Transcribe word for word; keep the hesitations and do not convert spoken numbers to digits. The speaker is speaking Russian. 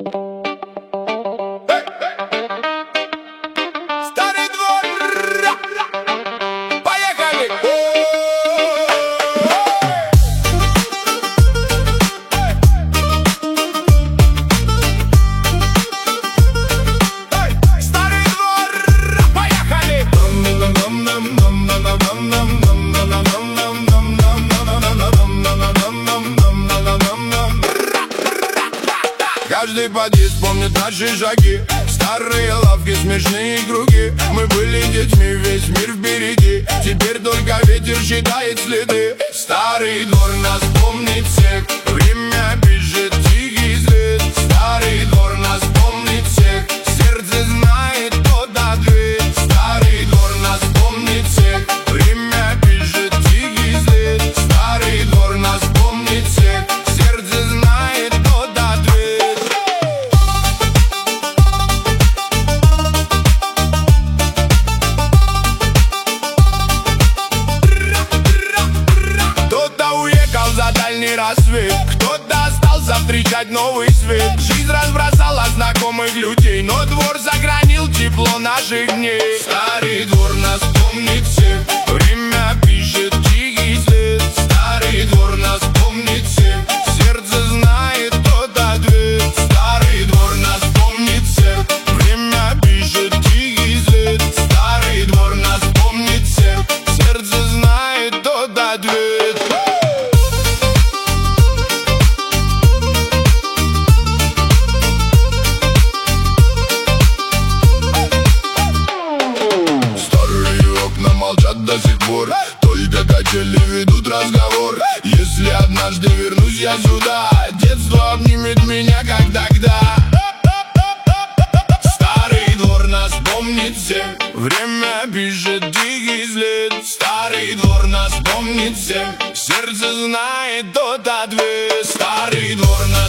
Старый двор, поехали! Старый двор, поехали! Каждый подъезд помнит наши шаги, старые лавки, смешные круги. Мы были детьми, весь мир впереди. Теперь только ветер считает следы. Старый двор нас помнит всех. Время пишет тихий след. Старый двор нас помнит всех. Сердце знает, кто ответ. Старый двор нас помнит всех. Время пишет тихий след. Старый двор нас помнит всех. Сердце знает, кто ответ. Кто-то уехал за дальний рассвет, кто-то остался встречать новый свет. Жизнь разбросала знакомых людей, но двор сохранил тепло наших дней. Старый двор нас помнит всех. Время пишет тихий след. Старый двор нас помнит всех. Сердце знает, тот ответ. Старый двор нас помнит всех. Время пишет тихий след. Старый двор нас помнит всех. Сердце знает, тот ответ. Старые окна молчат до сих пор, только качели ведут разговор. Если однажды вернусь я сюда, детство обнимет меня, как тогда. Старый двор нас помнит всех. Время пишет тихий след. Старый двор нас помнит всех. Сердце знает тот ответ. Старый двор нас